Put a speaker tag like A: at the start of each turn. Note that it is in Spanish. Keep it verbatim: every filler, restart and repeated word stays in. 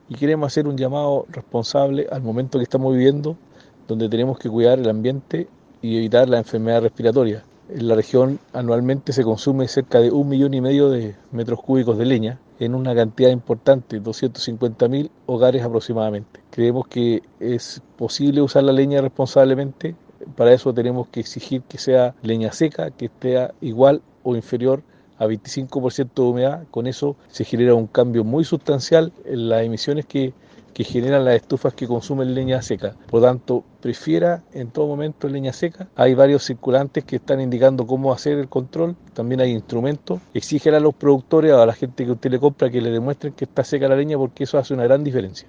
A: y queremos hacer un llamado responsable al momento que estamos viviendo, donde tenemos que cuidar el ambiente y evitar las enfermedades respiratorias. En la región anualmente se consume cerca de un millón y medio de metros cúbicos de leña en una cantidad importante, doscientos cincuenta mil hogares aproximadamente. Creemos que es posible usar la leña responsablemente. Para eso tenemos que exigir que sea leña seca, que esté igual o inferior a veinticinco por ciento de humedad. Con eso se genera un cambio muy sustancial en las emisiones que, que generan las estufas que consumen leña seca. Por lo tanto, prefiera en todo momento leña seca. Hay varios circulantes que están indicando cómo hacer el control. También hay instrumentos. Exígela a los productores, a la gente que usted le compra, que le demuestren que está seca la leña, porque eso hace una gran diferencia.